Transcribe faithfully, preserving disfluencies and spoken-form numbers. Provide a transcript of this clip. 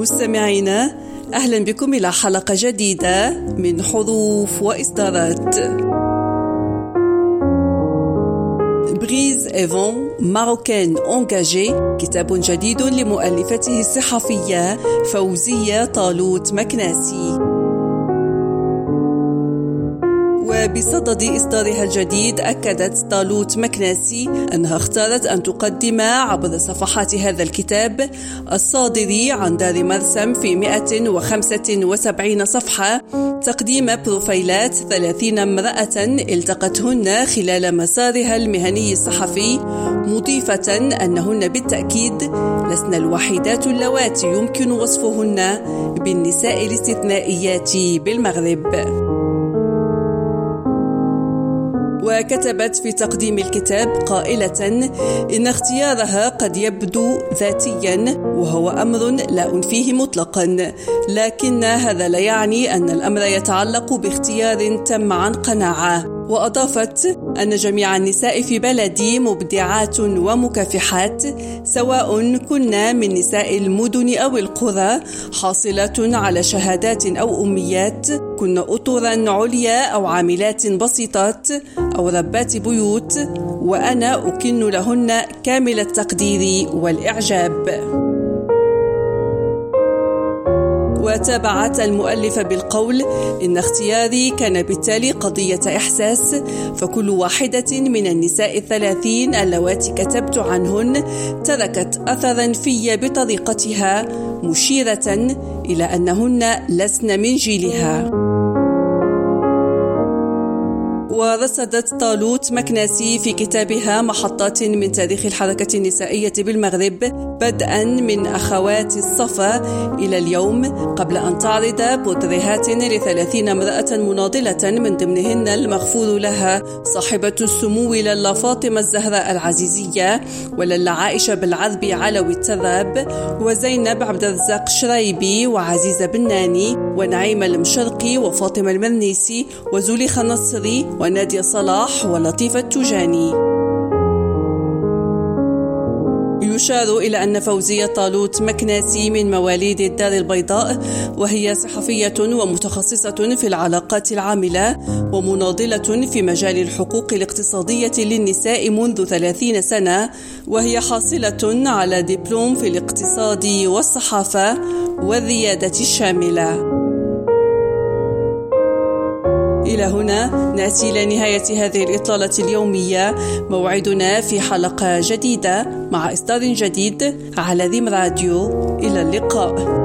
مستمعينا، أهلا بكم إلى حلقة جديدة من حروف وإصدارات. بريز إيفون ماروكان أونجاجي، كتاب جديد لمؤلفته الصحفية فوزية طالوت مكناسي. وبصدد إصدارها الجديد، أكدت طالوت مكناسي أنها اختارت أن تقدم عبر صفحات هذا الكتاب الصادر عن دار مرسم في مئة وخمسة وسبعين صفحة تقديم بروفايلات ثلاثين امرأة التقتهن خلال مسارها المهني الصحفي، مضيفة أنهن بالتأكيد لسن الوحيدات اللواتي يمكن وصفهن بالنساء الاستثنائيات بالمغرب. وكتبت في تقديم الكتاب قائلة إن اختيارها قد يبدو ذاتيا، وهو أمر لا أنفيه مطلقا، لكن هذا لا يعني أن الأمر يتعلق باختيار تم عن قناعة. وأضافت أن جميع النساء في بلدي مبدعات ومكافحات، سواء كنا من نساء المدن أو القرى، حاصلات على شهادات أو أميات، كن أطرا عليا أو عاملات بسيطات أو ربات بيوت، وأنا أكن لهن كامل التقدير والإعجاب. وتابعت المؤلفة بالقول: إن اختياري كان بالتالي قضية إحساس، فكل واحدة من النساء الثلاثين اللواتي كتبت عنهن تركت أثرا في بطريقتها، مشيرة إلى أنهن لسن من جيلها. ورصدت طالوت مكناسي في كتابها محطات من تاريخ الحركة النسائية بالمغرب، بدءا من أخوات الصفا إلى اليوم، قبل أن تعرض بورتريهات لثلاثين امرأة مناضلة، من ضمنهن المغفور لها صاحبة السمو لالا فاطمة الزهراء العزيزية، ولالا عائشة بالعربي علوي التراب، وزينب عبد الرزاق شرايبي، وعزيزة بناني، ونعيمة المشرقي، وفاطمة المرنيسي، وزليخة النصري، ونادية صلاح، ولطيفة التجاني. يشار إلى أن فوزية طالوت مكناسي من مواليد الدار البيضاء، وهي صحفية ومتخصصة في العلاقات العاملة ومناضلة في مجال الحقوق الاقتصادية للنساء منذ ثلاثين سنة، وهي حاصلة على دبلوم في الاقتصاد والصحافة والريادة الشاملة. إلى هنا نأتي إلى نهاية هذه الإطلالة اليومية. موعدنا في حلقة جديدة مع إصدار جديد على ريم راديو. إلى اللقاء.